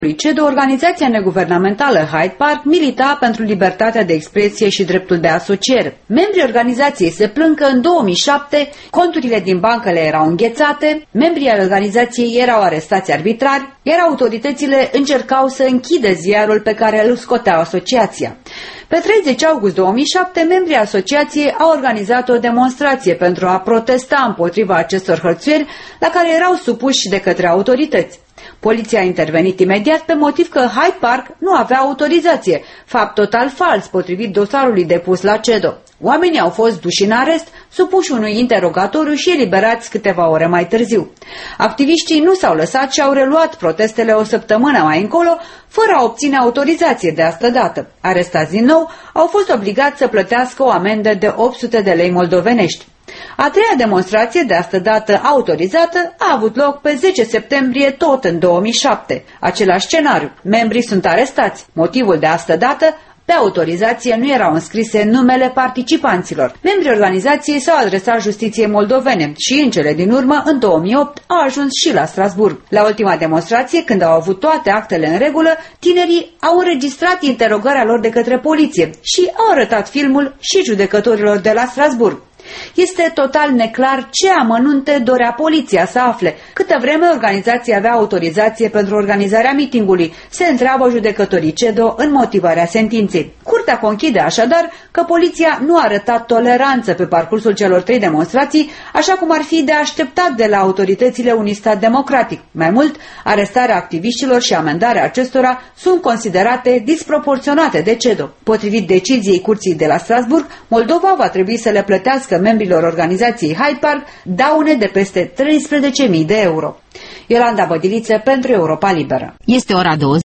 CEDO, organizația neguvernamentală Hyde Park milita pentru libertatea de expresie și dreptul de asociere. Membrii organizației se plâng că în 2007 conturile din bancă le erau înghețate, membrii ai organizației erau arestați arbitrar, iar autoritățile încercau să închidă ziarul pe care îl scotea asociația. Pe 30 august 2007, membrii asociației au organizat o demonstrație pentru a protesta împotriva acestor hărțuieri la care erau supuși de către autorități. Poliția a intervenit imediat pe motiv că Hyde Park nu avea autorizație, fapt total fals potrivit dosarului depus la CEDO. Oamenii au fost duși în arest, supuși unui interogatoriu și eliberați câteva ore mai târziu. Activiștii nu s-au lăsat și au reluat protestele o săptămână mai încolo, fără a obține autorizație de asta dată. Arestați din nou, au fost obligați să plătească o amendă de 800 de lei moldovenești. A treia demonstrație, de asta dată autorizată, a avut loc pe 10 septembrie tot în 2007. Același scenariu. Membrii sunt arestați. Motivul de asta dată, pe autorizație nu erau înscrise numele participanților. Membrii organizației s-au adresat justiției moldovene și în cele din urmă, în 2008, au ajuns și la Strasburg. La ultima demonstrație, când au avut toate actele în regulă, tinerii au înregistrat interogarea lor de către poliție și au arătat filmul și judecătorilor de la Strasburg. Este total neclar ce amănunte dorea poliția să afle. Câtă vreme organizația avea autorizație pentru organizarea mitingului, se întreabă judecătorii CEDO în motivarea sentinței. Curtea conchide așadar că poliția nu a arătat toleranță pe parcursul celor 3 demonstrații, așa cum ar fi de așteptat de la autoritățile unui stat democratic. Mai mult, arestarea activiștilor și amendarea acestora sunt considerate disproporționate de CEDO. Potrivit deciziei Curții de la Strasburg, Moldova va trebui să le plătească membrilor organizației Hyde Park daune de peste 13.000 de euro. Iolanda Bădiliță pentru Europa Liberă. Este ora 20.